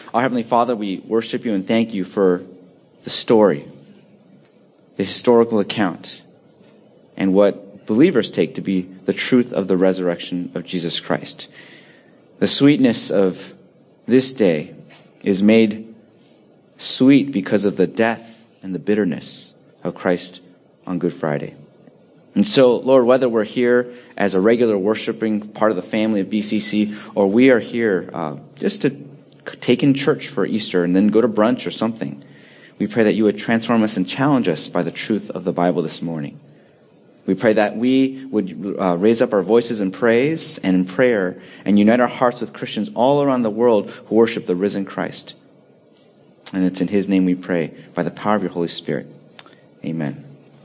Our Heavenly Father, we worship you and thank you for the story, the historical account, and what believers take to be the truth of the resurrection of Jesus Christ. The sweetness of this day is made sweet because of the death and the bitterness of Christ on Good Friday. And so, Lord, whether we're here as a regular worshiping part of the family of BCC, or we are here just to take in church for Easter and then go to brunch or something, we pray that you would transform us and challenge us by the truth of the Bible this morning. We pray that we would raise up our voices in praise and in prayer and unite our hearts with Christians all around the world who worship the risen Christ. And it's in his name we pray, by the power of your Holy Spirit. Amen.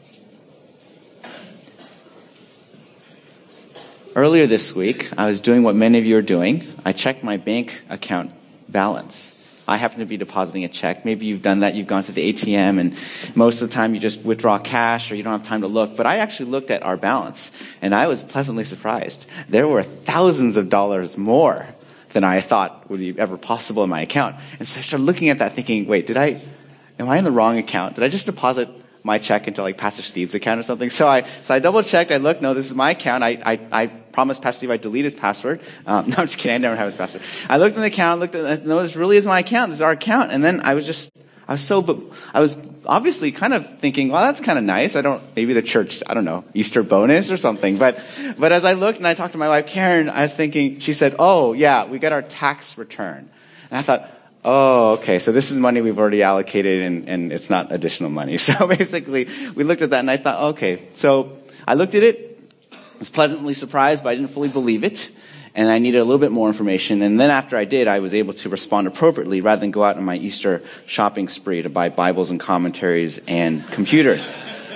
Earlier this week, I was doing what many of you are doing. I checked my bank account balance. I happen to be depositing a check. Maybe you've done that. You've gone to the ATM, and most of the time you just withdraw cash or you don't have time to look. But I actually looked at our balance, and I was pleasantly surprised. There were thousands of dollars more than I thought would be ever possible in my account. And so I started looking at that thinking, wait, am I in the wrong account? Did I just deposit my check into like Pastor Steve's account or something? So I double checked. I looked, no, this is my account. I promised Pastor Steve I'd delete his password. No, I'm just kidding. I never have his password. I looked in the account, no, this really is my account. This is our account. And then I was obviously kind of thinking, well, that's kind of nice. Maybe the church, Easter bonus or something. But as I looked and I talked to my wife, Karen, I was thinking, she said, oh yeah, we got our tax return. And I thought, oh, okay, so this is money we've already allocated and it's not additional money. So basically, we looked at that and I thought, okay. So I looked at it, was pleasantly surprised, but I didn't fully believe it. And I needed a little bit more information. And then after I did, I was able to respond appropriately rather than go out on my Easter shopping spree to buy Bibles and commentaries and computers.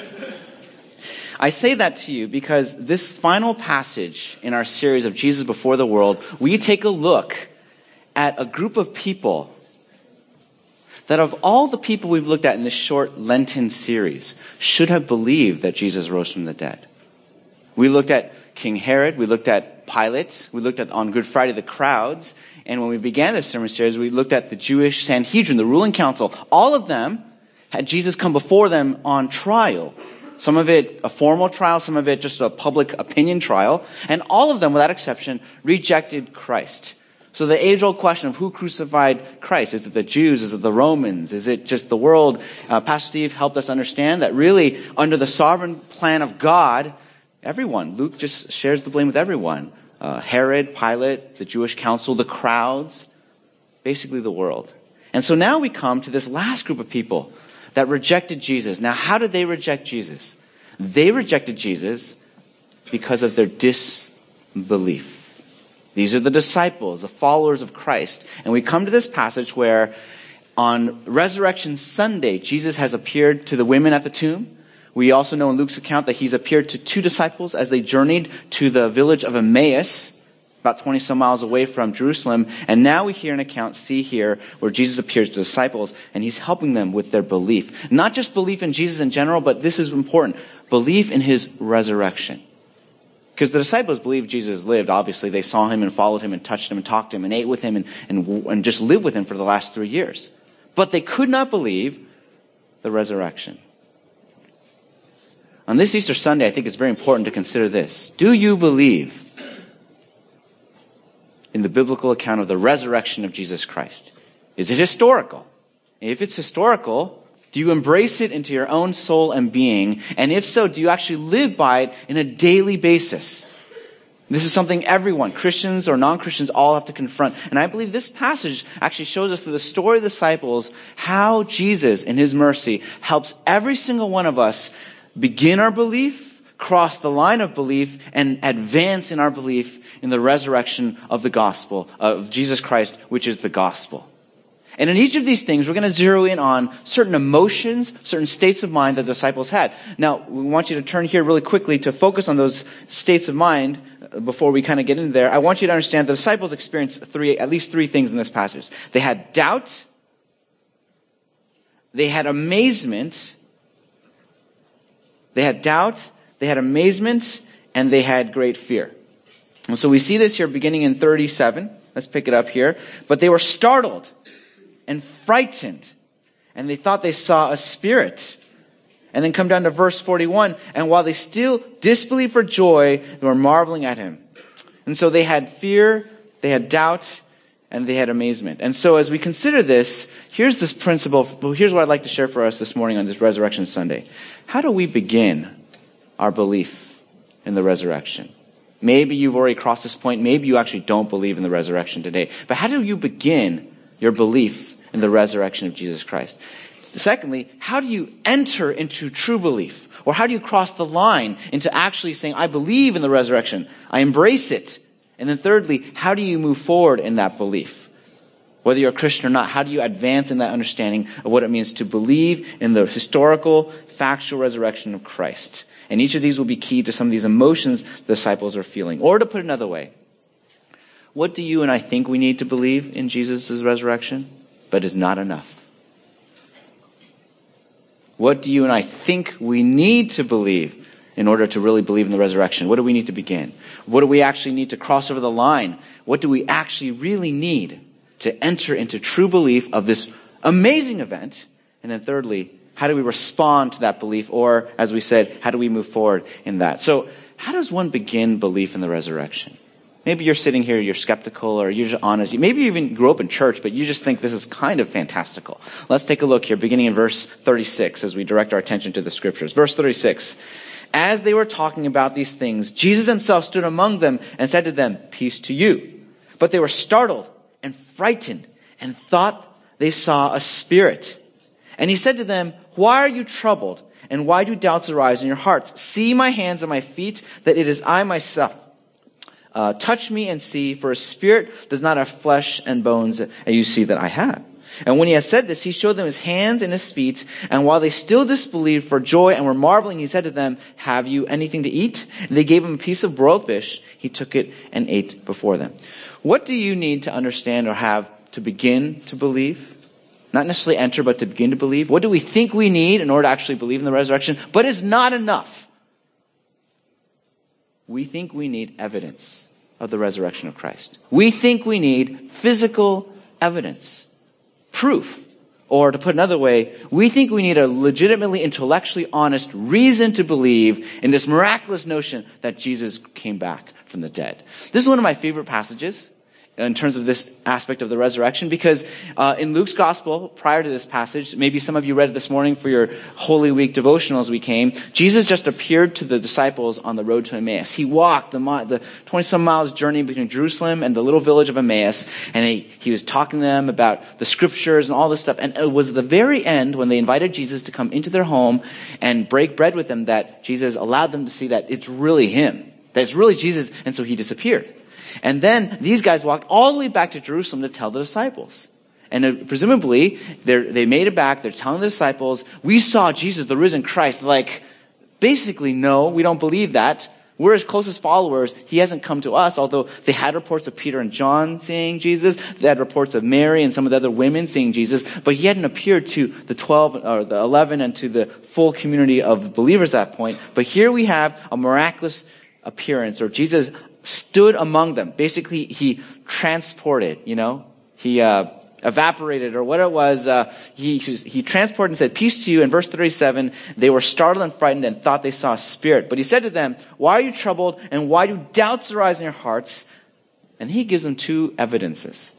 I say that to you because this final passage in our series of Jesus Before the World, we take a look at a group of people that of all the people we've looked at in this short Lenten series should have believed that Jesus rose from the dead. We looked at King Herod, we looked at Pilate, we looked at on Good Friday the crowds, and when we began this sermon series, we looked at the Jewish Sanhedrin, the ruling council. All of them had Jesus come before them on trial. Some of it a formal trial, some of it just a public opinion trial, and all of them, without exception, rejected Christ. So the age-old question of who crucified Christ, is it the Jews, is it the Romans, is it just the world? Pastor Steve helped us understand that really under the sovereign plan of God, everyone, Luke just shares the blame with everyone. Herod, Pilate, the Jewish council, the crowds, basically the world. And so now we come to this last group of people that rejected Jesus. Now how did they reject Jesus? They rejected Jesus because of their disbelief. These are the disciples, the followers of Christ. And we come to this passage where on Resurrection Sunday, Jesus has appeared to the women at the tomb. We also know in Luke's account that he's appeared to two disciples as they journeyed to the village of Emmaus, about 20 some miles away from Jerusalem. And now we hear an account, see here, where Jesus appears to disciples and he's helping them with their belief. Not just belief in Jesus in general, but this is important, belief in his resurrection. Because the disciples believed Jesus lived. Obviously, they saw him and followed him and touched him and talked to him and ate with him and just lived with him for the last 3 years. But they could not believe the resurrection. On this Easter Sunday, I think it's very important to consider this. Do you believe in the biblical account of the resurrection of Jesus Christ? Is it historical? If it's historical, do you embrace it into your own soul and being? And if so, do you actually live by it in a daily basis? This is something everyone, Christians or non-Christians, all have to confront. And I believe this passage actually shows us through the story of the disciples how Jesus, in his mercy, helps every single one of us begin our belief, cross the line of belief, and advance in our belief in the resurrection of the gospel, of Jesus Christ, which is the gospel. And in each of these things, we're going to zero in on certain emotions, certain states of mind that the disciples had. Now, we want you to turn here really quickly to focus on those states of mind before we kind of get into there. I want you to understand the disciples experienced at least three things in this passage. They had doubt, they had amazement, and they had great fear. And so we see this here beginning in 37. Let's pick it up here. But they were startled and frightened, and they thought they saw a spirit. And then come down to verse 41, and while they still disbelieved for joy, they were marveling at him. And so they had fear, they had doubt, and they had amazement. And so as we consider this, here's this principle. Here's what I'd like to share for us this morning on this Resurrection Sunday. How do we begin our belief in the resurrection? Maybe you've already crossed this point. Maybe you actually don't believe in the resurrection today. But how do you begin your belief in the resurrection of Jesus Christ? Secondly, how do you enter into true belief? Or how do you cross the line into actually saying, I believe in the resurrection. I embrace it. And then thirdly, how do you move forward in that belief? Whether you're a Christian or not, how do you advance in that understanding of what it means to believe in the historical, factual resurrection of Christ? And each of these will be key to some of these emotions the disciples are feeling. Or to put it another way, what do you and I think we need to believe in Jesus' resurrection, but is not enough? What do you and I think we need to believe in order to really believe in the resurrection? What do we need to begin? What do we actually need to cross over the line? What do we actually really need to enter into true belief of this amazing event? And then thirdly, how do we respond to that belief? Or, as we said, how do we move forward in that? So, how does one begin belief in the resurrection? Maybe you're sitting here, you're skeptical, or you're just honest. Maybe you even grew up in church, but you just think this is kind of fantastical. Let's take a look here, beginning in verse 36, as we direct our attention to the scriptures. Verse 36. As they were talking about these things, Jesus himself stood among them and said to them, "Peace to you." But they were startled and frightened and thought they saw a spirit. And he said to them, "Why are you troubled? And why do doubts arise in your hearts? See my hands and my feet, that it is I myself. Touch me and see, for a spirit does not have flesh and bones, and you see that I have." And when he had said this, he showed them his hands and his feet. And while they still disbelieved for joy and were marveling, he said to them, "Have you anything to eat?" And they gave him a piece of broiled fish. He took it and ate before them. What do you need to understand or have to begin to believe? Not necessarily enter, but to begin to believe. What do we think we need in order to actually believe in the resurrection? But it's not enough. We think we need evidence of the resurrection of Christ. We think we need physical evidence, proof. Or to put another way, we think we need a legitimately intellectually honest reason to believe in this miraculous notion that Jesus came back from the dead. This is one of my favorite passages in terms of this aspect of the resurrection, because in Luke's gospel, prior to this passage, maybe some of you read it this morning for your Holy Week devotional as we came, Jesus just appeared to the disciples on the road to Emmaus. He walked the 20-some miles journey between Jerusalem and the little village of Emmaus, and he was talking to them about the scriptures and all this stuff. And it was at the very end, when they invited Jesus to come into their home and break bread with them, that Jesus allowed them to see that it's really him, that it's really Jesus, and so he disappeared. And then these guys walked all the way back to Jerusalem to tell the disciples. And presumably, they made it back. They're telling the disciples, "We saw Jesus, the risen Christ." Like, basically, no, we don't believe that. We're his closest followers. He hasn't come to us, although they had reports of Peter and John seeing Jesus. They had reports of Mary and some of the other women seeing Jesus. But he hadn't appeared to the 12 or the 11 and to the full community of believers at that point. But here we have a miraculous appearance, or Jesus stood among them. Basically, he transported, he evaporated, or what it was. He transported and said, "Peace to you." In verse 37, they were startled and frightened and thought they saw a spirit. But he said to them, "Why are you troubled, and why do doubts arise in your hearts?" And he gives them two evidences.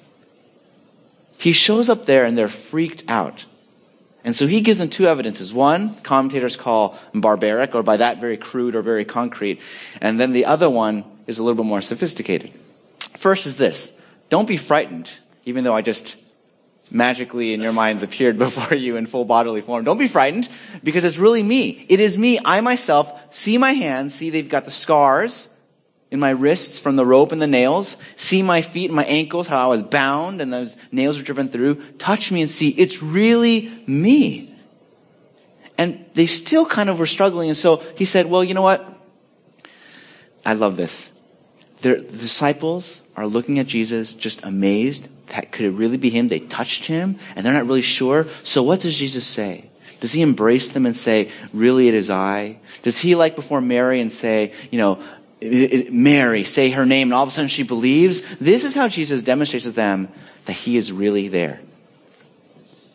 He shows up there and they're freaked out. And so he gives them two evidences. One, commentators call barbaric, or by that very crude or very concrete. And then the other one is a little bit more sophisticated. First is this: don't be frightened, even though I just magically in your minds appeared before you in full bodily form. Don't be frightened, because it's really me. It is me. I myself. See my hands. See, they've got the scars in my wrists from the rope and the nails. See my feet and my ankles, how I was bound and those nails were driven through. Touch me and see. It's really me. And they still kind of were struggling. And so he said, well, you know what? I love this. The disciples are looking at Jesus just amazed. That could it really be him? They touched him and they're not really sure. So what does Jesus say? Does he embrace them and say, really it is I? Does he, like before Mary, and say, Mary, say her name, and all of a sudden she believes? This is how Jesus demonstrates to them that he is really there.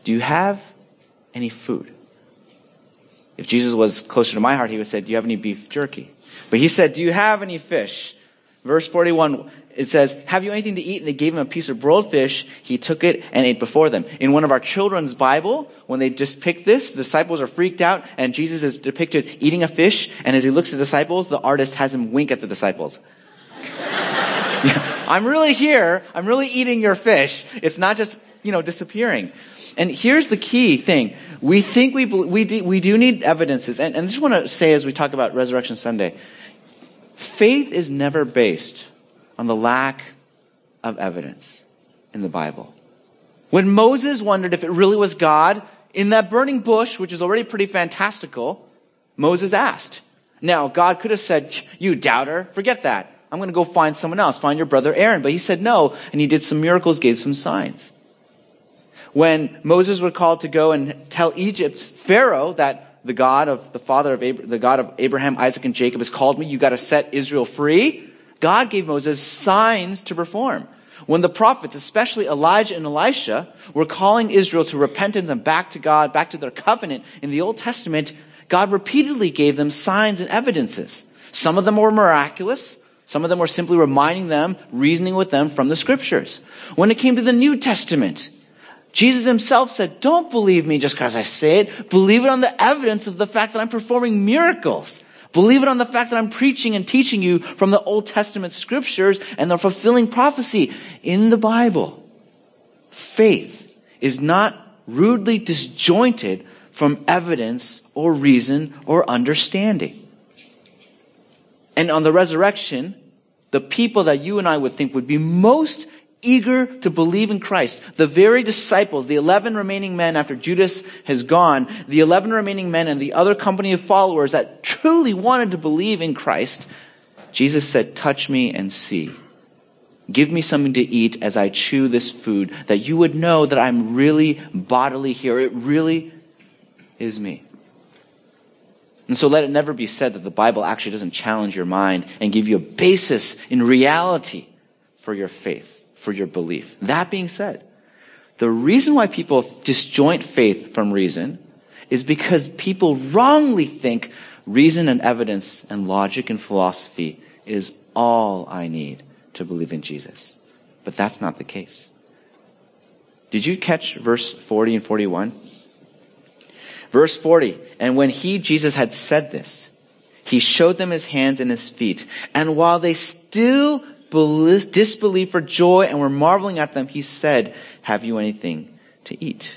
do you have any food? If Jesus was closer to my heart, he would say, do you have any beef jerky? But he said, do you have any fish? Verse 41, it says, have you anything to eat? And they gave him a piece of broiled fish. He took it and ate before them. In one of our children's Bible, when they just picked this, the disciples are freaked out, and Jesus is depicted eating a fish, and as he looks at the disciples, the artist has him wink at the disciples. I'm really here. I'm really eating your fish. It's not just, disappearing. And here's the key thing. We think we do need evidences. And I just want to say, as we talk about Resurrection Sunday, faith is never based on the lack of evidence in the Bible. When Moses wondered if it really was God, in that burning bush, which is already pretty fantastical, Moses asked. Now, God could have said, you doubter, forget that. I'm going to go find someone else, find your brother Aaron. But he said no, and he did some miracles, gave some signs. When Moses was called to go and tell Egypt's Pharaoh that the God of the God of Abraham, Isaac, and Jacob has called me, you got to set Israel free, God gave Moses signs to perform. When the prophets, especially Elijah and Elisha, were calling Israel to repentance and back to God, back to their covenant in the Old Testament, God repeatedly gave them signs and evidences. Some of them were miraculous. Some of them were simply reminding them, reasoning with them from the scriptures. When it came to the New Testament, Jesus himself said, don't believe me just because I say it. Believe it on the evidence of the fact that I'm performing miracles. Believe it on the fact that I'm preaching and teaching you from the Old Testament scriptures and the fulfilling prophecy in the Bible. Faith is not rudely disjointed from evidence or reason or understanding. And on the resurrection, the people that you and I would think would be most eager to believe in Christ, the very disciples, the 11 remaining men after Judas has gone, the 11 remaining men and the other company of followers that truly wanted to believe in Christ, Jesus said, touch me and see. Give me something to eat as I chew this food, that you would know that I'm really bodily here. It really is me. And so let it never be said that the Bible actually doesn't challenge your mind and give you a basis in reality for your faith, for your belief. That being said, the reason why people disjoint faith from reason is because people wrongly think reason and evidence and logic and philosophy is all I need to believe in Jesus. But that's not the case. Did you catch verse 40 and 41? Verse 40, and when Jesus had said this, he showed them his hands and his feet. And while they still disbelieved for joy and were marveling at them, he said, have you anything to eat?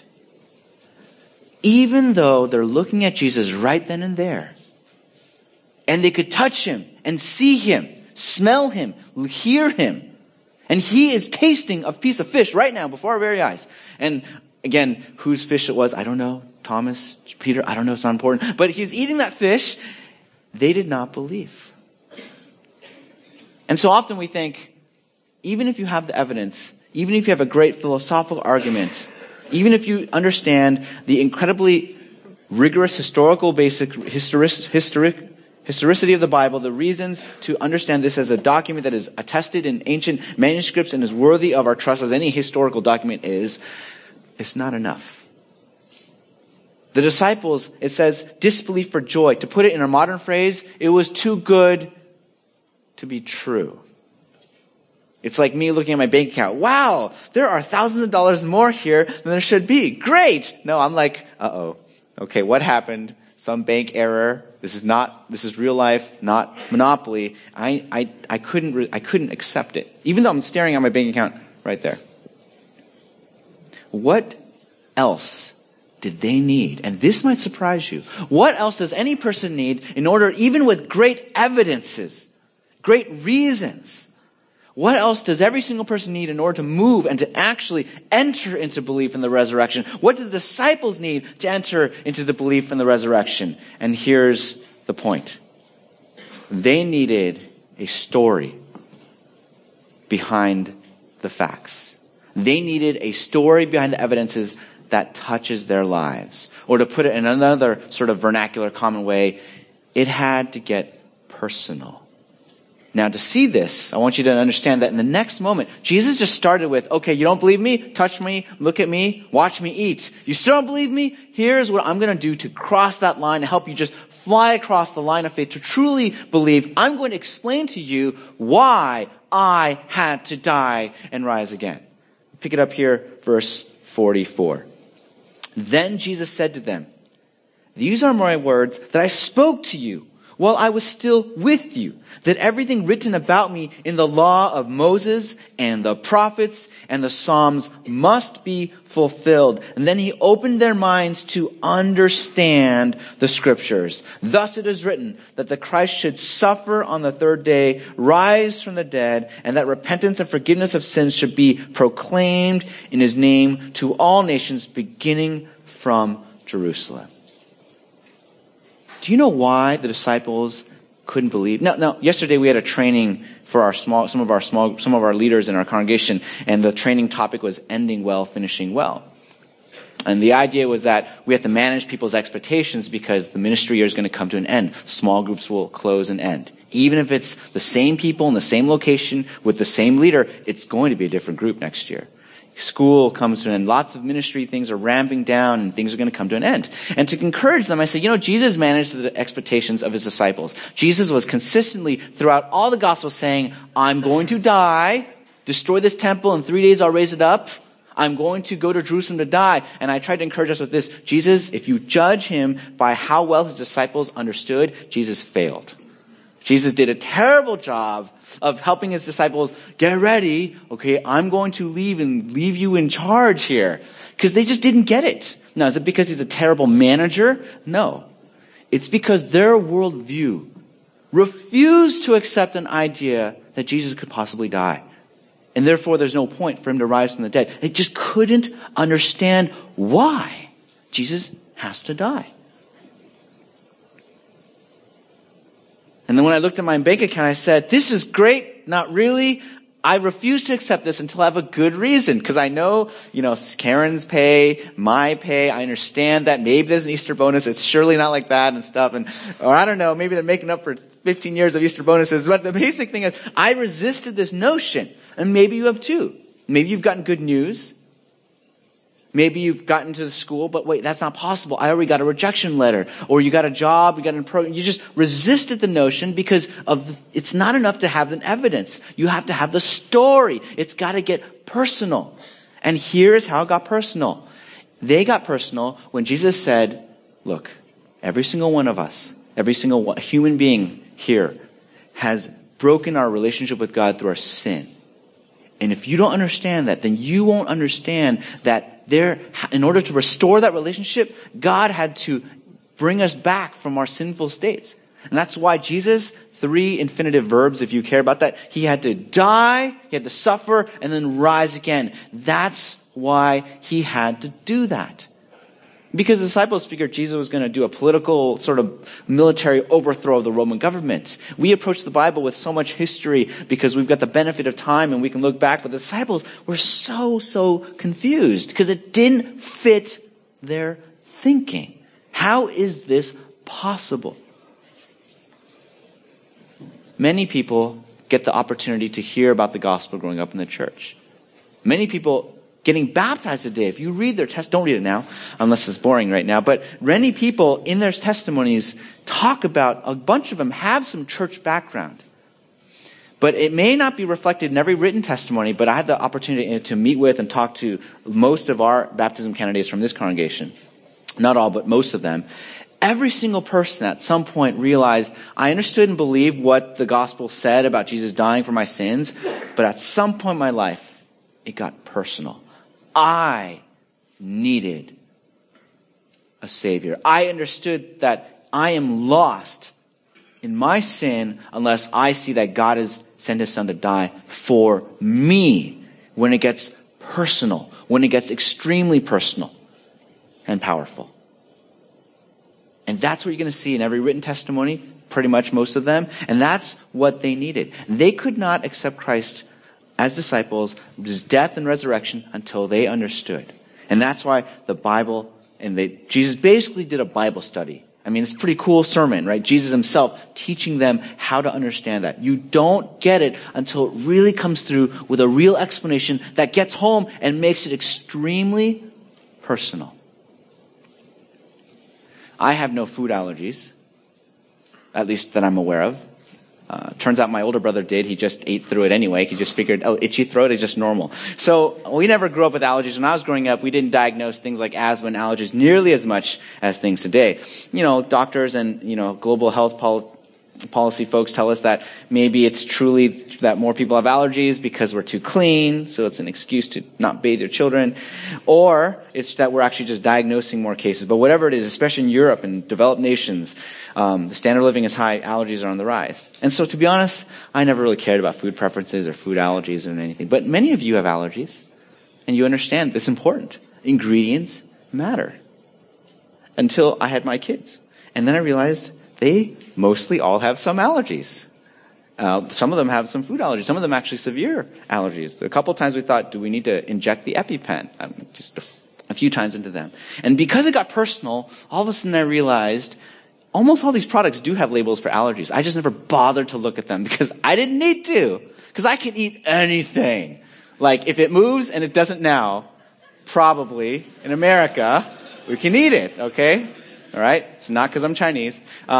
Even though they're looking at Jesus right then and there, and they could touch him and see him, smell him, hear him, and he is tasting a piece of fish right now before our very eyes. And again, whose fish it was, I don't know. Thomas, Peter, I don't know, it's not important. But he's eating that fish. They did not believe. And so often we think, even if you have the evidence, even if you have a great philosophical argument, even if you understand the incredibly rigorous historical historicity of the Bible, the reasons to understand this as a document that is attested in ancient manuscripts and is worthy of our trust as any historical document is, it's not enough. The disciples, it says, disbelief for joy. To put it in a modern phrase, it was too good to be true. It's like me looking at my bank account. Wow, there are thousands of dollars more here than there should be. Great. No, I'm like, uh-oh. Okay, what happened? Some bank error. This is real life, not Monopoly. I couldn't accept it. Even though I'm staring at my bank account right there. What else did they need? And this might surprise you. What else does any person need in order, even with great evidences, great reasons, what else does every single person need in order to move and to actually enter into belief in the resurrection? What did the disciples need to enter into the belief in the resurrection? And here's the point. They needed a story behind the facts. They needed a story behind the evidences that touches their lives. Or to put it in another sort of vernacular, common way, it had to get personal. Now, to see this, I want you to understand that in the next moment, Jesus just started with, okay, you don't believe me? Touch me, look at me, watch me eat. You still don't believe me? Here's what I'm going to do to cross that line, to help you just fly across the line of faith, to truly believe. I'm going to explain to you why I had to die and rise again. Pick it up here, verse 44. Then Jesus said to them, these are my words that I spoke to you while I was still with you, that everything written about me in the law of Moses and the prophets and the Psalms must be fulfilled. And then he opened their minds to understand the scriptures. Thus it is written that the Christ should suffer on the third day, rise from the dead, and that repentance and forgiveness of sins should be proclaimed in his name to all nations, beginning from Jerusalem. Do you know why the disciples couldn't believe? Now, yesterday we had a training for some of our leaders in our congregation, and the training topic was ending well, finishing well. And the idea was that we have to manage people's expectations because the ministry year is going to come to an end. Small groups will close and end. Even if it's the same people in the same location with the same leader, it's going to be a different group next year. School comes to an end. Lots of ministry things are ramping down and things are going to come to an end. And to encourage them, I say, Jesus managed the expectations of his disciples. Jesus was consistently throughout all the Gospels saying, I'm going to die, destroy this temple, in 3 days I'll raise it up. I'm going to go to Jerusalem to die. And I tried to encourage us with this. Jesus, if you judge him by how well his disciples understood, Jesus failed. Jesus did a terrible job of helping his disciples get ready. Okay, I'm going to leave and leave you in charge here. Because they just didn't get it. Now, is it because he's a terrible manager? No. It's because their worldview refused to accept an idea that Jesus could possibly die. And therefore, there's no point for him to rise from the dead. They just couldn't understand why Jesus has to die. And then when I looked at my bank account, I said, this is great, not really. I refuse to accept this until I have a good reason. Because I know, Karen's pay, my pay, I understand that. Maybe there's an Easter bonus. It's surely not like that and stuff. Or I don't know, maybe they're making up for 15 years of Easter bonuses. But the basic thing is, I resisted this notion. And maybe you have too. Maybe you've gotten good news. Maybe you've gotten to the school, but wait, that's not possible. I already got a rejection letter. Or you got a job, you got a program. You just resisted the notion because it's not enough to have an evidence. You have to have the story. It's got to get personal. And here's how it got personal. They got personal when Jesus said, look, every single one of us, every single human being here has broken our relationship with God through our sin. And if you don't understand that, then you won't understand that in order to restore that relationship, God had to bring us back from our sinful states. And that's why Jesus, 3 infinitive verbs, if you care about that, he had to die, he had to suffer, and then rise again. That's why he had to do that. Because the disciples figured Jesus was going to do a political sort of military overthrow of the Roman government. We approach the Bible with so much history because we've got the benefit of time and we can look back. But the disciples were so confused because it didn't fit their thinking. How is this possible? Many people get the opportunity to hear about the gospel growing up in the church. Many people getting baptized today. If you read their don't read it now, unless it's boring right now. But many people in their testimonies talk about, a bunch of them have some church background. But it may not be reflected in every written testimony, but I had the opportunity to meet with and talk to most of our baptism candidates from this congregation. Not all, but most of them. Every single person at some point realized, I understood and believed what the gospel said about Jesus dying for my sins, but at some point in my life, it got personal. I needed a Savior. I understood that I am lost in my sin unless I see that God has sent his son to die for me. When it gets personal, when it gets extremely personal and powerful. And that's what you're going to see in every written testimony, pretty much most of them. And that's what they needed. They could not accept Christ as disciples, his death and resurrection, until they understood. And that's why the Bible, Jesus basically did a Bible study I mean, it's a pretty cool sermon, right? Jesus himself teaching them how to understand that. You don't get it until it really comes through with a real explanation that gets home and makes it extremely personal. I have no food allergies, at least that I'm aware of. Turns out my older brother did. He just ate through it anyway. He just figured, itchy throat is just normal. So we never grew up with allergies. When I was growing up, we didn't diagnose things like asthma and allergies nearly as much as things today. Doctors and, global health policy folks tell us that maybe it's truly that more people have allergies because we're too clean, so it's an excuse to not bathe your children, or it's that we're actually just diagnosing more cases. But whatever it is, especially in Europe and developed nations, the standard of living is high, allergies are on the rise. And so to be honest, I never really cared about food preferences or food allergies or anything. But many of you have allergies, and you understand it's important. Ingredients matter. Until I had my kids. And then I realized they mostly all have some allergies. Some of them have some food allergies. Some of them actually severe allergies. A couple of times we thought, do we need to inject the EpiPen? Just a few times into them. And because it got personal, all of a sudden I realized almost all these products do have labels for allergies. I just never bothered to look at them because I didn't need to. Because I can eat anything. Like if it moves and it doesn't now, probably in America, we can eat it, okay? All right? It's not because I'm Chinese.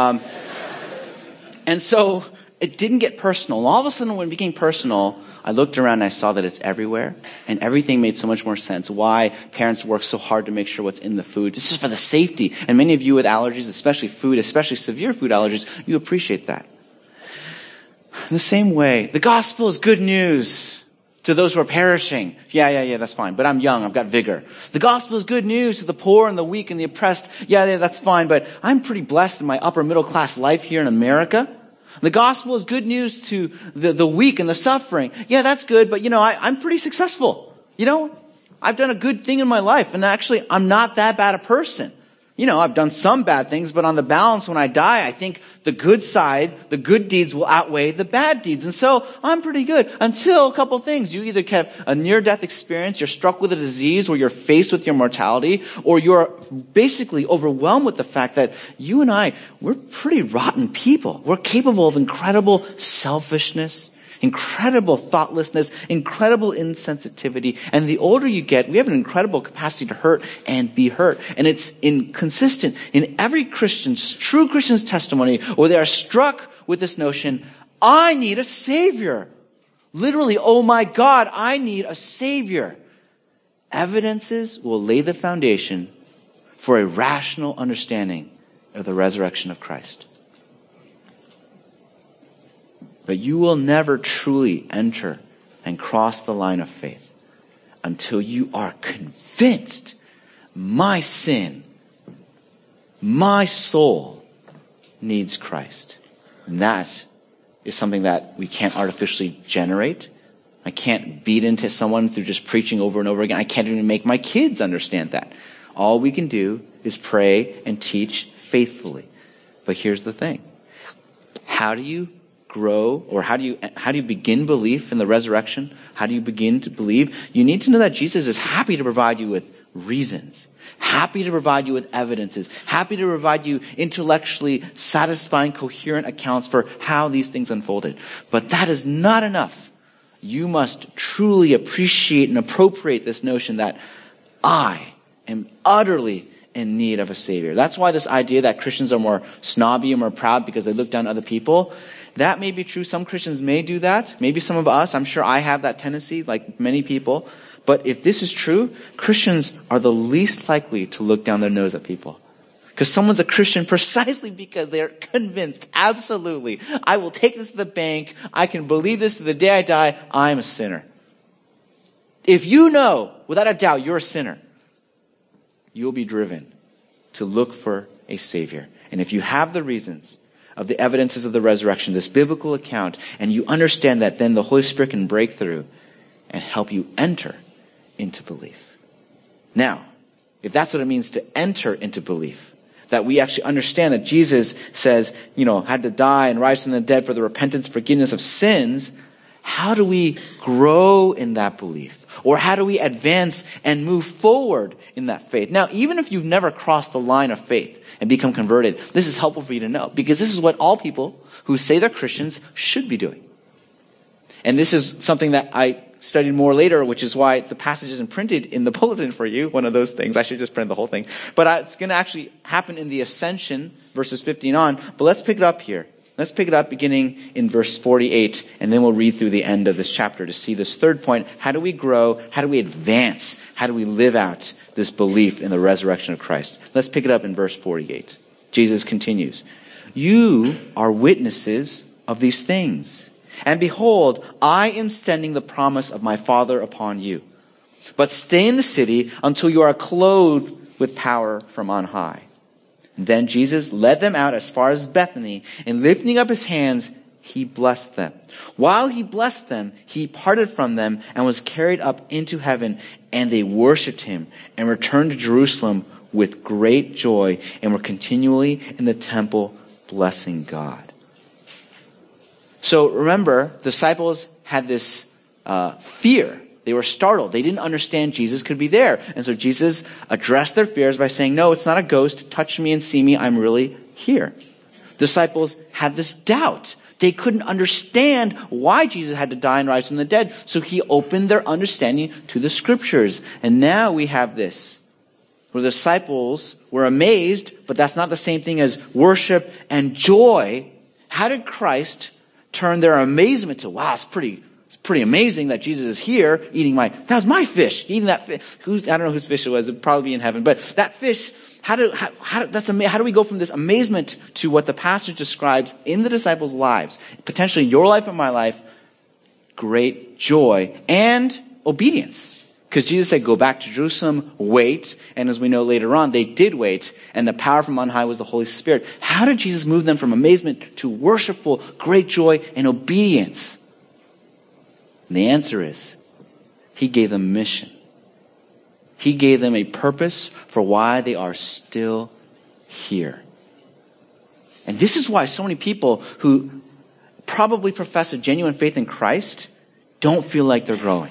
And so it didn't get personal. All of a sudden when it became personal, I looked around and I saw that it's everywhere. And everything made so much more sense. Why parents work so hard to make sure what's in the food. This is for the safety. And many of you with allergies, especially food, especially severe food allergies, you appreciate that. In the same way, the gospel is good news to those who are perishing. Yeah, that's fine. But I'm young, I've got vigor. The gospel is good news to the poor and the weak and the oppressed. Yeah, that's fine. But I'm pretty blessed in my upper middle class life here in America. The gospel is good news to the weak and the suffering. Yeah, that's good. But I'm pretty successful. I've done a good thing in my life. And actually, I'm not that bad a person. I've done some bad things, but on the balance, when I die, I think the good side, the good deeds will outweigh the bad deeds. And so I'm pretty good until a couple things. You either have a near-death experience, you're struck with a disease, or you're faced with your mortality, or you're basically overwhelmed with the fact that you and I, we're pretty rotten people. We're capable of incredible selfishness, incredible thoughtlessness, incredible insensitivity. And the older you get, we have an incredible capacity to hurt and be hurt. And it's inconsistent in every true Christian's testimony, where they are struck with this notion, I need a Savior. Literally, oh my God, I need a Savior. Evidences will lay the foundation for a rational understanding of the resurrection of Christ. But you will never truly enter and cross the line of faith until you are convinced my sin, my soul needs Christ. And that is something that we can't artificially generate. I can't beat into someone through just preaching over and over again. I can't even make my kids understand that. All we can do is pray and teach faithfully. But here's the thing. How do you grow, or how do you begin belief in the resurrection? How do you begin to believe? You need to know that Jesus is happy to provide you with reasons, happy to provide you with evidences, happy to provide you intellectually satisfying, coherent accounts for how these things unfolded. But that is not enough. You must truly appreciate and appropriate this notion that I am utterly in need of a Savior. That's why this idea that Christians are more snobby and more proud because they look down on other people, that may be true. Some Christians may do that. Maybe some of us. I'm sure I have that tendency, like many people. But if this is true, Christians are the least likely to look down their nose at people. Because someone's a Christian precisely because they're convinced, absolutely, I will take this to the bank. I can believe this to the day I die. I'm a sinner. If you know, without a doubt, you're a sinner, you'll be driven to look for a Savior. And if you have the reasons of the evidences of the resurrection, this biblical account, and you understand that, then the Holy Spirit can break through and help you enter into belief. Now, if that's what it means to enter into belief, that we actually understand that Jesus says, had to die and rise from the dead for the repentance and forgiveness of sins, how do we grow in that belief? Or how do we advance and move forward in that faith? Now, even if you've never crossed the line of faith and become converted, this is helpful for you to know, because this is what all people who say they're Christians should be doing. And this is something that I studied more later, which is why the passage isn't printed in the bulletin for you. One of those things. I should just print the whole thing. But it's going to actually happen in the Ascension, verses 15 on. But let's pick it up here. Let's pick it up beginning in verse 48, and then we'll read through the end of this chapter to see this third point. How do we grow? How do we advance? How do we live out this belief in the resurrection of Christ? Let's pick it up in verse 48. Jesus continues, "You are witnesses of these things. And behold, I am sending the promise of my Father upon you. But stay in the city until you are clothed with power from on high." Then Jesus led them out as far as Bethany, and lifting up his hands, he blessed them. While he blessed them, he parted from them and was carried up into heaven, and they worshipped him and returned to Jerusalem with great joy and were continually in the temple blessing God. So remember, the disciples had this fear. They were startled. They didn't understand Jesus could be there. And so Jesus addressed their fears by saying, "No, it's not a ghost. Touch me and see me. I'm really here." Disciples had this doubt. They couldn't understand why Jesus had to die and rise from the dead. So he opened their understanding to the scriptures. And now we have this, where the disciples were amazed, but that's not the same thing as worship and joy. How did Christ turn their amazement to, wow, it's pretty amazing that Jesus is here eating that was my fish, eating that fish. I don't know whose fish it was. It'd probably be in heaven. But that fish, how do we go from this amazement to what the passage describes in the disciples' lives, potentially your life and my life, great joy and obedience. Because Jesus said, go back to Jerusalem, wait. And as we know later on, they did wait. And the power from on high was the Holy Spirit. How did Jesus move them from amazement to worshipful, great joy and obedience? And the answer is, he gave them mission. He gave them a purpose for why they are still here. And this is why so many people who probably profess a genuine faith in Christ don't feel like they're growing.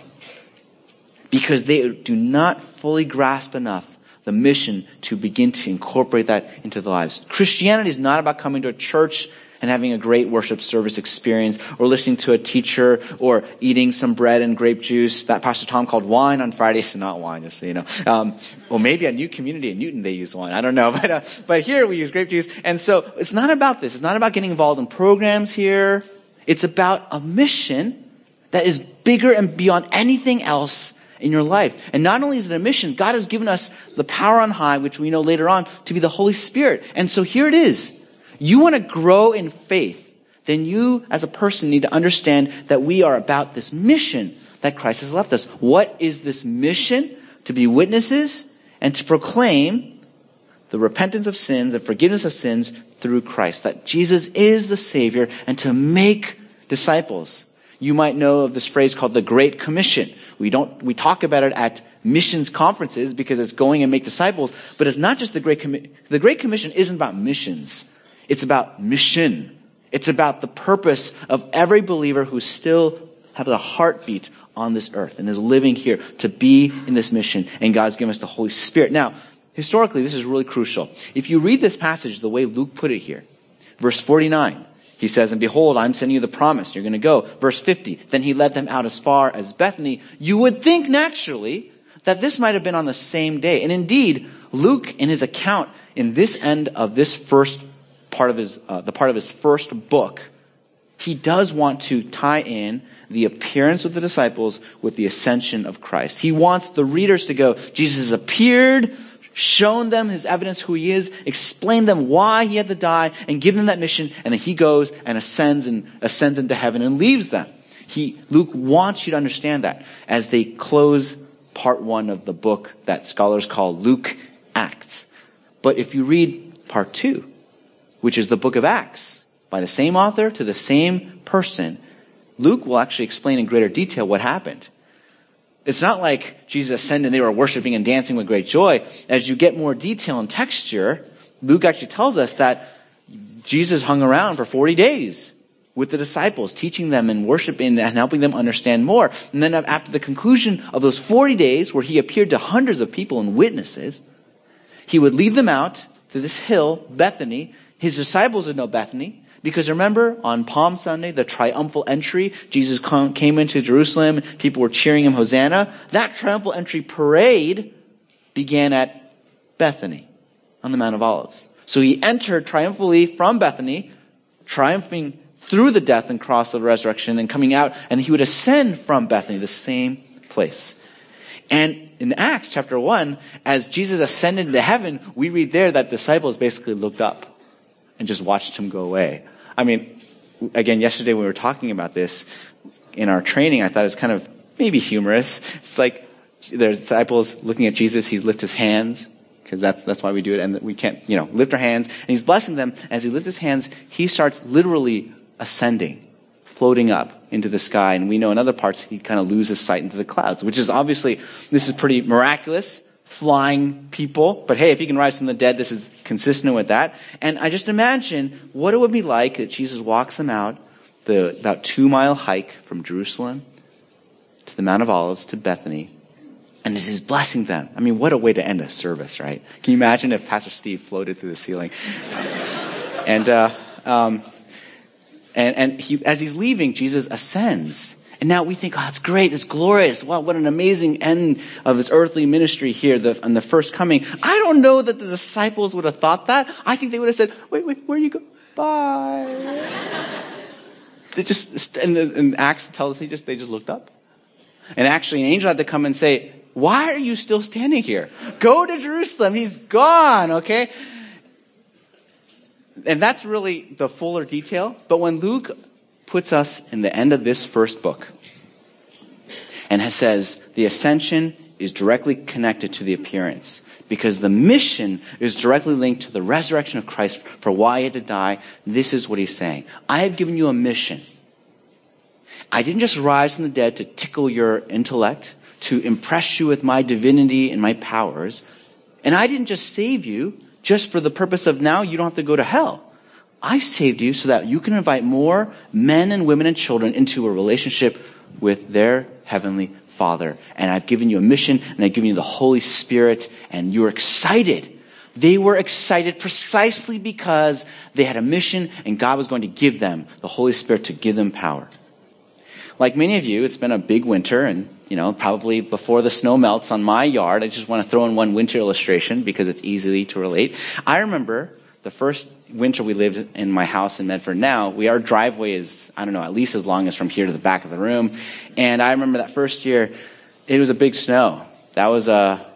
Because they do not fully grasp enough the mission to begin to incorporate that into their lives. Christianity is not about coming to a church and having a great worship service experience, or listening to a teacher, or eating some bread and grape juice that Pastor Tom called wine on Fridays. Not wine, just so you know. Well, maybe at New Community in Newton they use wine. I don't know. But here we use grape juice. And so it's not about this. It's not about getting involved in programs here. It's about a mission that is bigger and beyond anything else in your life. And not only is it a mission, God has given us the power on high, which we know later on to be the Holy Spirit. And so here it is. You want to grow in faith, then you as a person need to understand that we are about this mission that Christ has left us. What is this mission? To be witnesses and to proclaim the repentance of sins and forgiveness of sins through Christ. That Jesus is the Savior, and to make disciples. You might know of this phrase called the Great Commission. We talk about it at missions conferences because it's going and make disciples, but it's not just the Great Commission. The Great Commission isn't about missions. It's about mission. It's about the purpose of every believer who still has a heartbeat on this earth and is living here to be in this mission. And God's given us the Holy Spirit. Now, historically, this is really crucial. If you read this passage the way Luke put it here, verse 49, he says, "And behold, I'm sending you the promise. You're going to go." Verse 50, then he led them out as far as Bethany. You would think naturally that this might have been on the same day. And indeed, Luke, in his account, in this end of this first part of his first book, he does want to tie in the appearance of the disciples with the ascension of Christ. He wants the readers to go, Jesus appeared, shown them his evidence who he is, explained them why he had to die, and give them that mission, and then he goes and ascends into heaven and leaves them. Luke wants you to understand that as they close part 1 of the book that scholars call Luke Acts. But if you read part 2, which is the book of Acts, by the same author to the same person, Luke will actually explain in greater detail what happened. It's not like Jesus ascended and they were worshiping and dancing with great joy. As you get more detail and texture, Luke actually tells us that Jesus hung around for 40 days. with the disciples, teaching them and worshiping and helping them understand more. And then after the conclusion of those 40 days where he appeared to hundreds of people and witnesses, he would lead them out to this hill, Bethany. His disciples would know Bethany because remember on Palm Sunday, the triumphal entry, Jesus came into Jerusalem, people were cheering him Hosanna. That triumphal entry parade began at Bethany on the Mount of Olives. So he entered triumphally from Bethany, triumphing through the death and cross of the resurrection and coming out, and he would ascend from Bethany, the same place. And in Acts chapter 1, as Jesus ascended into heaven, we read there that disciples basically looked up and just watched him go away. I mean, again, yesterday when we were talking about this in our training, I thought it was kind of maybe humorous. It's like the disciples looking at Jesus, he's lift his hands, because that's why we do it, and we can't, lift our hands, and he's blessing them. As he lifts his hands, he starts literally ascending, floating up into the sky. And we know in other parts he kind of loses sight into the clouds, which is obviously, this is pretty miraculous, flying people. But hey, if he can rise from the dead, this is consistent with that. And I just imagine what it would be like that Jesus walks them out the about 2-mile hike from Jerusalem to the Mount of Olives to Bethany. And this is blessing them. I mean, what a way to end a service, right? Can you imagine if Pastor Steve floated through the ceiling? And he, as he's leaving, Jesus ascends. And now we think, oh, it's great, it's glorious. Wow, what an amazing end of his earthly ministry here on the first coming. I don't know that the disciples would have thought that. I think they would have said, wait, where you go? Bye. They just, and Acts tells us they just looked up. And actually an angel had to come and say, why are you still standing here? Go to Jerusalem. He's gone, okay? And that's really the fuller detail. But when Luke puts us in the end of this first book and says the ascension is directly connected to the appearance because the mission is directly linked to the resurrection of Christ for why he had to die, this is what he's saying. I have given you a mission. I didn't just rise from the dead to tickle your intellect, to impress you with my divinity and my powers. And I didn't just save you just for the purpose of now you don't have to go to hell. I saved you so that you can invite more men and women and children into a relationship with their heavenly Father. And I've given you a mission, and I've given you the Holy Spirit, and you're excited. They were excited precisely because they had a mission, and God was going to give them the Holy Spirit to give them power. Like many of you, it's been a big winter, and probably before the snow melts on my yard, I just want to throw in one winter illustration because it's easy to relate. I remember the first winter we lived in my house in Medford now, our driveway is, at least as long as from here to the back of the room. And I remember that first year, it was a big snow. That was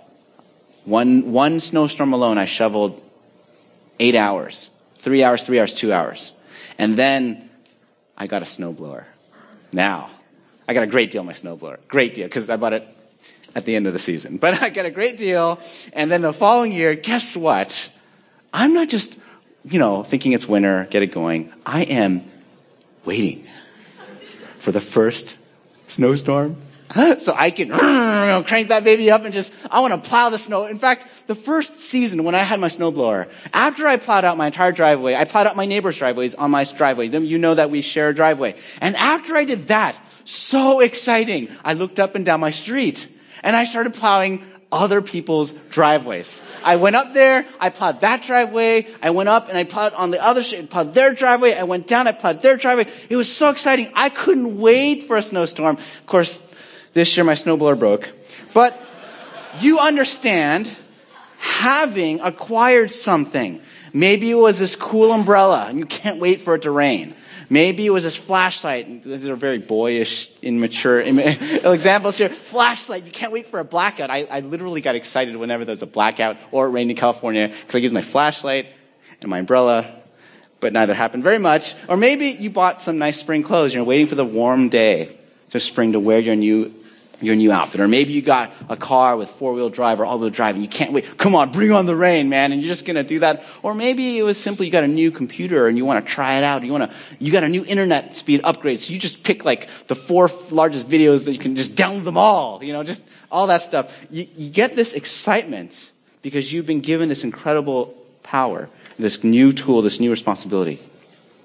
one snowstorm alone, I shoveled 8 hours. 3 hours, 2 hours. And then I got a snowblower. Now, I got a great deal on my snowblower. Great deal, because I bought it at the end of the season. But I got a great deal. And then the following year, guess what? I'm not just, thinking it's winter, get it going. I am waiting for the first snowstorm so I can crank that baby up and I want to plow the snow. In fact, the first season when I had my snowblower, after I plowed out my entire driveway, I plowed out my neighbor's driveways on my driveway. You know that we share a driveway. And after I did that, so exciting, I looked up and down my street and I started plowing other people's driveways. I went up there, I plowed that driveway, I went up and I plowed on the other street, plowed their driveway, I went down, I plowed their driveway. It was so exciting. I couldn't wait for a snowstorm. Of course, this year my snowblower broke. But you understand, having acquired something, maybe it was this cool umbrella and you can't wait for it to rain. Maybe it was this flashlight. These are very boyish, immature examples here. Flashlight. You can't wait for a blackout. I literally got excited whenever there's a blackout or it rained in California because I used my flashlight and my umbrella, but neither happened very much. Or maybe you bought some nice spring clothes. You're waiting for the warm day to spring to wear your new outfit. Or maybe you got a car with 4-wheel drive or all-wheel drive and you can't wait. Come on, bring on the rain, man. And you're just going to do that. Or maybe it was simply you got a new computer and you want to try it out. You got a new internet speed upgrade. So you just pick the 4 largest videos that you can just download them all. Just all that stuff. You get this excitement because you've been given this incredible power, this new tool, this new responsibility.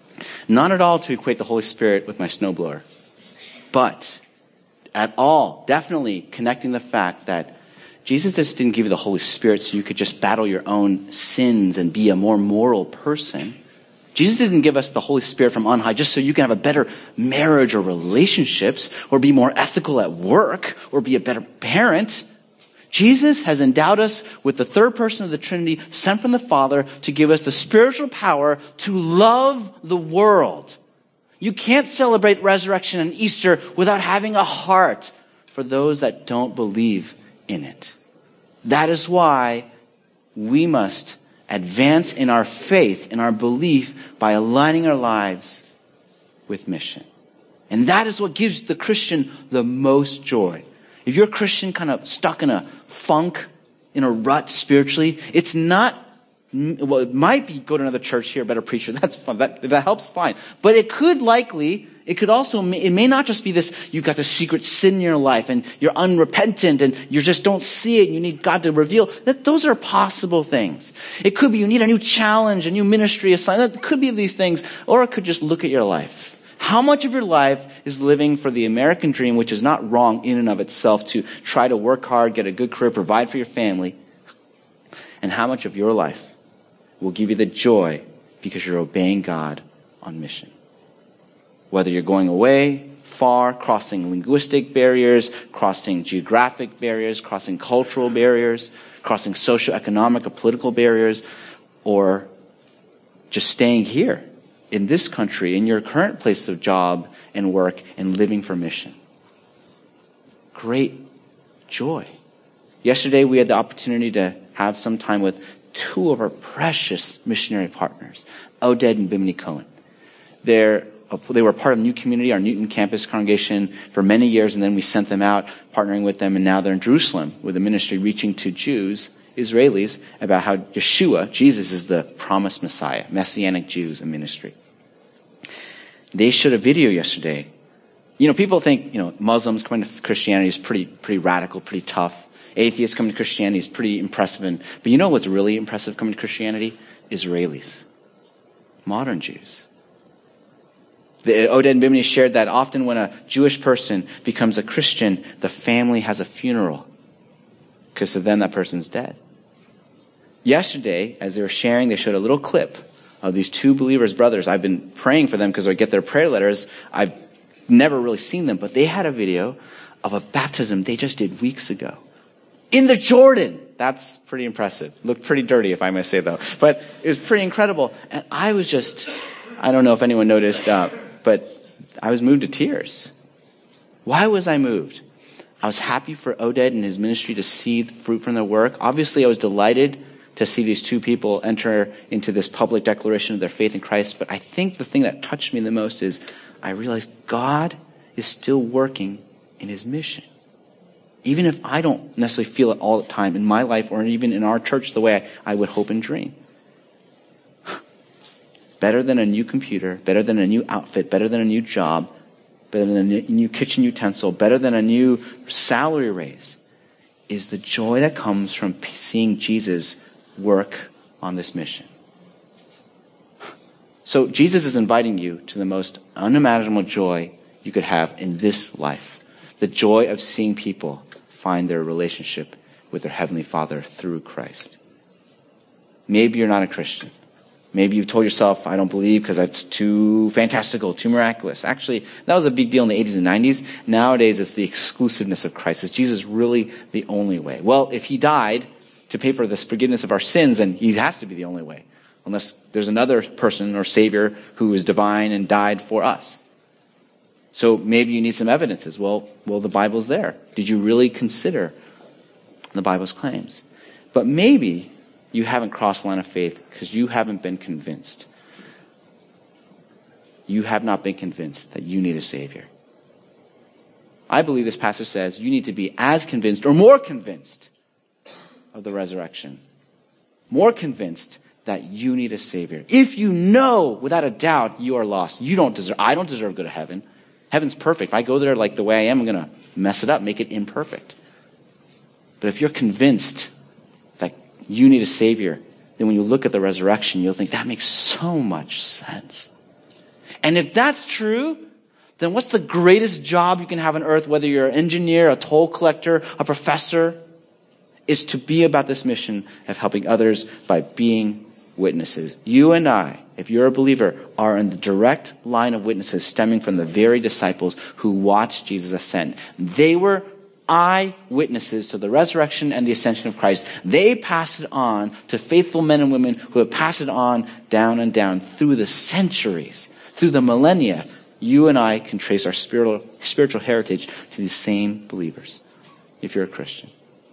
Not at all to equate the Holy Spirit with my snowblower, but at all, definitely connecting the fact that Jesus just didn't give you the Holy Spirit so you could just battle your own sins and be a more moral person. Jesus didn't give us the Holy Spirit from on high just so you can have a better marriage or relationships or be more ethical at work or be a better parent. Jesus has endowed us with the third person of the Trinity sent from the Father to give us the spiritual power to love the world. You can't celebrate resurrection and Easter without having a heart for those that don't believe in it. That is why we must advance in our faith, in our belief, by aligning our lives with mission. And that is what gives the Christian the most joy. If you're a Christian kind of stuck in a funk, in a rut spiritually, it's not, well, it might be go to another church, hear a better preacher. That's fun. That helps, fine. But it could it may not just be this, you've got the secret sin in your life and you're unrepentant and you just don't see it and you need God to reveal. Those are possible things. It could be you need a new challenge, a new ministry assignment. That could be these things. Or it could just look at your life. How much of your life is living for the American dream, which is not wrong in and of itself, to try to work hard, get a good career, provide for your family? And how much of your life will give you the joy because you're obeying God on mission? Whether you're going away, far, crossing linguistic barriers, crossing geographic barriers, crossing cultural barriers, crossing socioeconomic or political barriers, or just staying here in this country, in your current place of job and work, and living for mission. Great joy. Yesterday we had the opportunity to have some time with two of our precious missionary partners, Oded and Bimini Cohen. They were part of New Community, our Newton campus congregation, for many years, and then we sent them out, partnering with them, and now they're in Jerusalem with a ministry reaching to Jews, Israelis, about how Yeshua, Jesus, is the promised Messiah, Messianic Jews, a ministry. They showed a video yesterday. People think, Muslims coming to Christianity is pretty radical, pretty tough. Atheists coming to Christianity is pretty impressive. But you know what's really impressive coming to Christianity? Israelis. Modern Jews. Oded and Bimini shared that often when a Jewish person becomes a Christian, the family has a funeral, because to them that person's dead. Yesterday, as they were sharing, they showed a little clip of these two believers, brothers. I've been praying for them because I get their prayer letters. I've never really seen them, but they had a video of a baptism they just did weeks ago in the Jordan. That's pretty impressive. Looked pretty dirty, if I may say, though. But it was pretty incredible. And I was just, I don't know if anyone noticed, but I was moved to tears. Why was I moved? I was happy for Oded and his ministry to see the fruit from their work. Obviously, I was delighted to see these two people enter into this public declaration of their faith in Christ. But I think the thing that touched me the most is I realized God is still working in his mission. Even if I don't necessarily feel it all the time in my life or even in our church the way I would hope and dream. Better than a new computer, better than a new outfit, better than a new job, better than a new kitchen utensil, better than a new salary raise, is the joy that comes from seeing Jesus work on this mission. So Jesus is inviting you to the most unimaginable joy you could have in this life. The joy of seeing people find their relationship with their Heavenly Father through Christ. Maybe you're not a Christian. Maybe you've told yourself, I don't believe because that's too fantastical, too miraculous. Actually, that was a big deal in the 80s and 90s. Nowadays, it's the exclusiveness of Christ. Is Jesus really the only way? Well, if he died to pay for this forgiveness of our sins, then he has to be the only way. Unless there's another person or Savior who is divine and died for us. So maybe you need some evidences. Well, the Bible's there. Did you really consider the Bible's claims? But maybe you haven't crossed the line of faith because you haven't been convinced. You have not been convinced that you need a Savior. I believe this passage says you need to be as convinced or more convinced of the resurrection. More convinced that you need a Savior. If you know without a doubt you are lost, I don't deserve to go to heaven. Heaven's perfect. If I go there like the way I am, I'm going to mess it up, make it imperfect. But if you're convinced that you need a Savior, then when you look at the resurrection, you'll think that makes so much sense. And if that's true, then what's the greatest job you can have on earth, whether you're an engineer, a toll collector, a professor, is to be about this mission of helping others by being witnesses. You and I, if you're a believer, are in the direct line of witnesses stemming from the very disciples who watched Jesus ascend. They were eyewitnesses to the resurrection and the ascension of Christ. They passed it on to faithful men and women who have passed it on down and down through the centuries, through the millennia. You and I can trace our spiritual heritage to these same believers, if you're a Christian.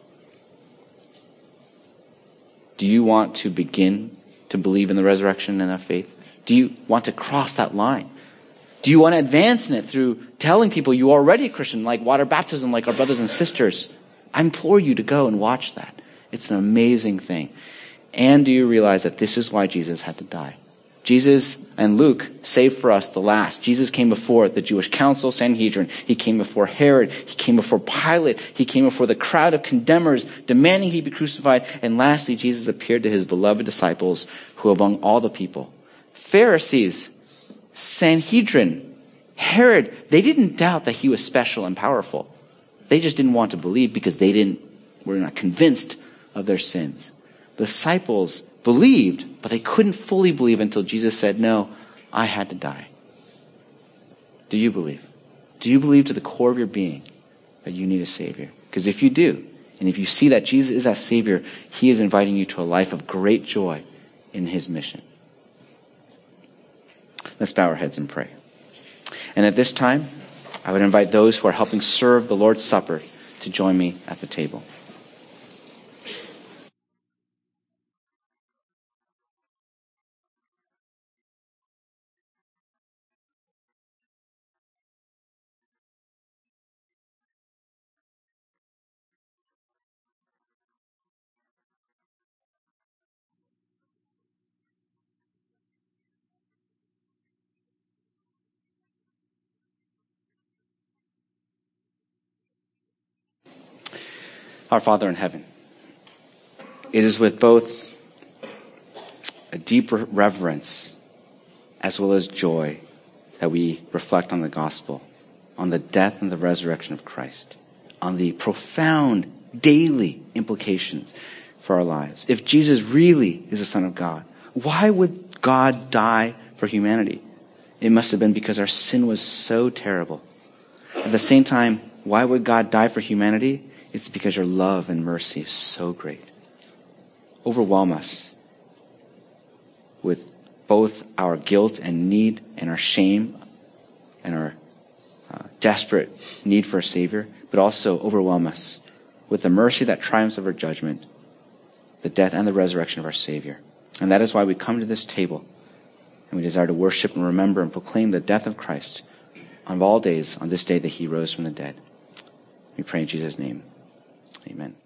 Do you want to begin to believe in the resurrection and have faith? Do you want to cross that line? Do you want to advance in it through telling people you are already a Christian, like water baptism, like our brothers and sisters? I implore you to go and watch that. It's an amazing thing. And do you realize that this is why Jesus had to die? Jesus and Luke save for us the last. Jesus came before the Jewish council, Sanhedrin. He came before Herod. He came before Pilate. He came before the crowd of condemners, demanding he be crucified. And lastly, Jesus appeared to his beloved disciples, who among all the people, Pharisees, Sanhedrin, Herod, they didn't doubt that he was special and powerful. They just didn't want to believe because they were not convinced of their sins. The disciples believed, but they couldn't fully believe until Jesus said, no, I had to die. Do you believe? Do you believe to the core of your being that you need a Savior? Because if you do, and if you see that Jesus is that Savior, he is inviting you to a life of great joy in his mission. Let's bow our heads and pray. And at this time, I would invite those who are helping serve the Lord's Supper to join me at the table. Our Father in heaven, it is with both a deep reverence as well as joy that we reflect on the gospel, on the death and the resurrection of Christ, on the profound daily implications for our lives. If Jesus really is the Son of God, why would God die for humanity? It must have been because our sin was so terrible. At the same time, why would God die for humanity? It's because your love and mercy is so great. Overwhelm us with both our guilt and need and our shame and our desperate need for a Savior, but also overwhelm us with the mercy that triumphs over judgment, the death and the resurrection of our Savior. And that is why we come to this table and we desire to worship and remember and proclaim the death of Christ on all days, on this day that he rose from the dead. We pray in Jesus' name. Amen.